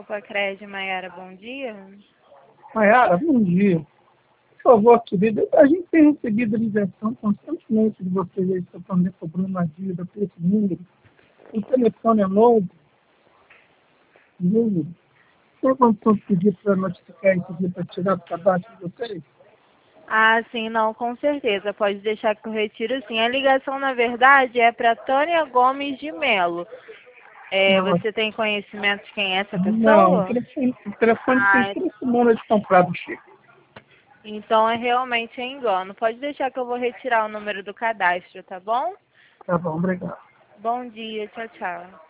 Sicredi, Maiara, bom dia. Maiara, bom dia. Por favor, querida, a gente tem recebido ligação constantemente de vocês aí, tratando cobrando uma dívida por esse número. O telefone é novo. Número. Tem condição de pedir para notificar e pedir para tirar do cadastro de vocês? Ah, sim, não, com certeza. Pode deixar que eu retiro sim. A ligação, na verdade, é para Tônia Gomes de Melo. Não, Você tem conhecimento de quem é essa não, pessoa? o telefone tem Ah, 3 semanas de comprado, Chico. então é realmente engano. Pode deixar que eu vou retirar o número do cadastro, tá bom? Tá bom, obrigado. Bom dia, tchau, tchau.